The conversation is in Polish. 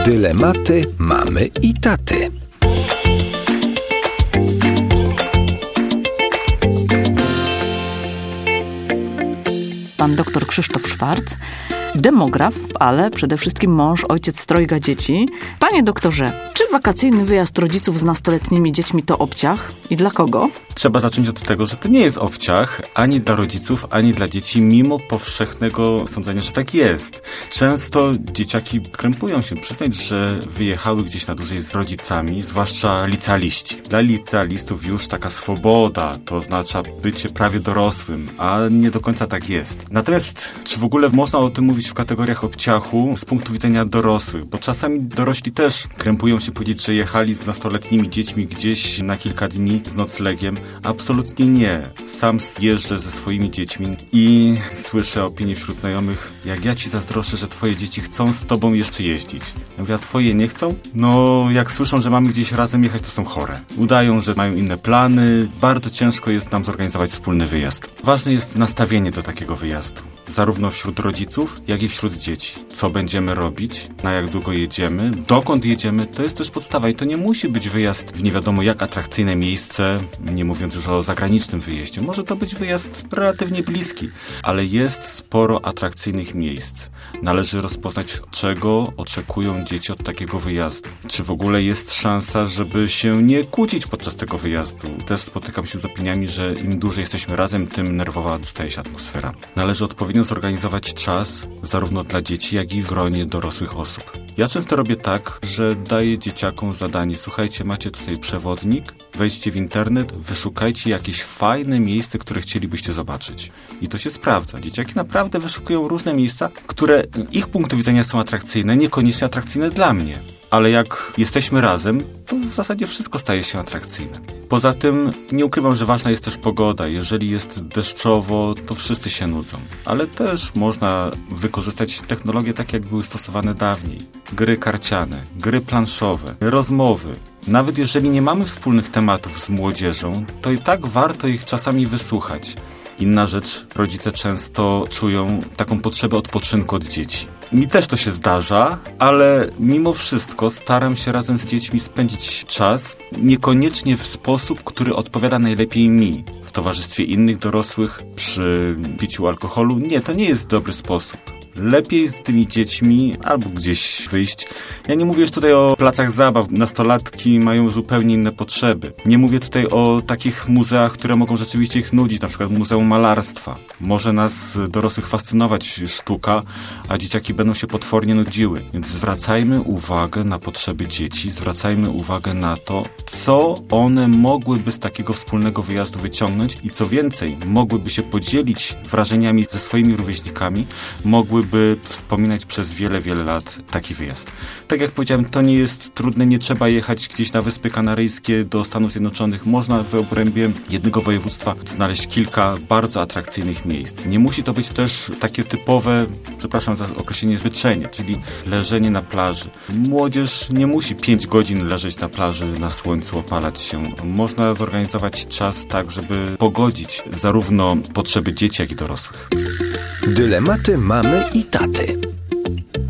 Dylematy mamy i taty. Pan doktor Krzysztof Szwarc, demograf, ale przede wszystkim mąż, ojciec trojga dzieci. Panie doktorze, czy wakacyjny wyjazd rodziców z nastoletnimi dziećmi to obciach i dla kogo? Trzeba zacząć od tego, że to nie jest obciach ani dla rodziców, ani dla dzieci, mimo powszechnego sądzenia, że tak jest. Często dzieciaki krępują się przyznać, że wyjechały gdzieś na dłużej z rodzicami, zwłaszcza licealiści. Dla licealistów już taka swoboda, to oznacza bycie prawie dorosłym, a nie do końca tak jest. Natomiast czy w ogóle można o tym mówić w kategoriach obciachu z punktu widzenia dorosłych? Bo czasami dorośli też krępują się powiedzieć, że jechali z nastoletnimi dziećmi gdzieś na kilka dni z noclegiem. Absolutnie nie. Sam jeżdżę ze swoimi dziećmi i słyszę opinie wśród znajomych, jak ja ci zazdroszczę, że twoje dzieci chcą z tobą jeszcze jeździć. Ja mówię, a twoje nie chcą? No, jak słyszą, że mamy gdzieś razem jechać, to są chore. Udają, że mają inne plany. Bardzo ciężko jest nam zorganizować wspólny wyjazd. Ważne jest nastawienie do takiego wyjazdu. Zarówno wśród rodziców, jak i wśród dzieci. Co będziemy robić, na jak długo jedziemy, dokąd jedziemy, to jest też podstawa i to nie musi być wyjazd w nie wiadomo jak atrakcyjne miejsce, nie mówiąc już o zagranicznym wyjeździe. Może to być wyjazd relatywnie bliski, ale jest sporo atrakcyjnych miejsc. Należy rozpoznać, czego oczekują dzieci od takiego wyjazdu. Czy w ogóle jest szansa, żeby się nie kłócić podczas tego wyjazdu? Też spotykam się z opiniami, że im dłużej jesteśmy razem, tym nerwowa dostaje się atmosfera. Należy odpowiednio zorganizować czas zarówno dla dzieci, jak i w gronie dorosłych osób. Ja często robię tak, że daję dzieciakom zadanie: słuchajcie, macie tutaj przewodnik, wejdźcie w internet, wyszukajcie jakieś fajne miejsce, które chcielibyście zobaczyć. I to się sprawdza. Dzieciaki naprawdę wyszukują różne miejsca, które ich punktu widzenia są atrakcyjne, niekoniecznie atrakcyjne dla mnie. Ale jak jesteśmy razem, to w zasadzie wszystko staje się atrakcyjne. Poza tym nie ukrywam, że ważna jest też pogoda. Jeżeli jest deszczowo, to wszyscy się nudzą. Ale też można wykorzystać technologie tak, jak były stosowane dawniej. Gry karciane, gry planszowe, rozmowy. Nawet jeżeli nie mamy wspólnych tematów z młodzieżą, to i tak warto ich czasami wysłuchać. Inna rzecz, rodzice często czują taką potrzebę odpoczynku od dzieci. Mi też to się zdarza, ale mimo wszystko staram się razem z dziećmi spędzić czas, niekoniecznie w sposób, który odpowiada najlepiej mi. W towarzystwie innych dorosłych, przy piciu alkoholu. Nie, to nie jest dobry sposób. Lepiej z tymi dziećmi albo gdzieś wyjść. Ja nie mówię już tutaj o placach zabaw. Nastolatki mają zupełnie inne potrzeby. Nie mówię tutaj o takich muzeach, które mogą rzeczywiście ich nudzić, na przykład Muzeum Malarstwa. Może nas dorosłych fascynować sztuka, a dzieciaki będą się potwornie nudziły. Więc zwracajmy uwagę na potrzeby dzieci, zwracajmy uwagę na to, co one mogłyby z takiego wspólnego wyjazdu wyciągnąć i co więcej, mogłyby się podzielić wrażeniami ze swoimi rówieśnikami, mogłyby wspominać przez wiele, wiele lat taki wyjazd. Tak jak powiedziałem, to nie jest trudne, nie trzeba jechać gdzieś na Wyspy Kanaryjskie do Stanów Zjednoczonych. Można w obrębie jednego województwa znaleźć kilka bardzo atrakcyjnych miejsc. Nie musi to być też takie typowe, przepraszam za określenie, zwyczajnie, czyli leżenie na plaży. Młodzież nie musi 5 godzin leżeć na plaży, na słońcu, opalać się. Można zorganizować czas tak, żeby pogodzić zarówno potrzeby dzieci, jak i dorosłych. Dylematy mamy i taty.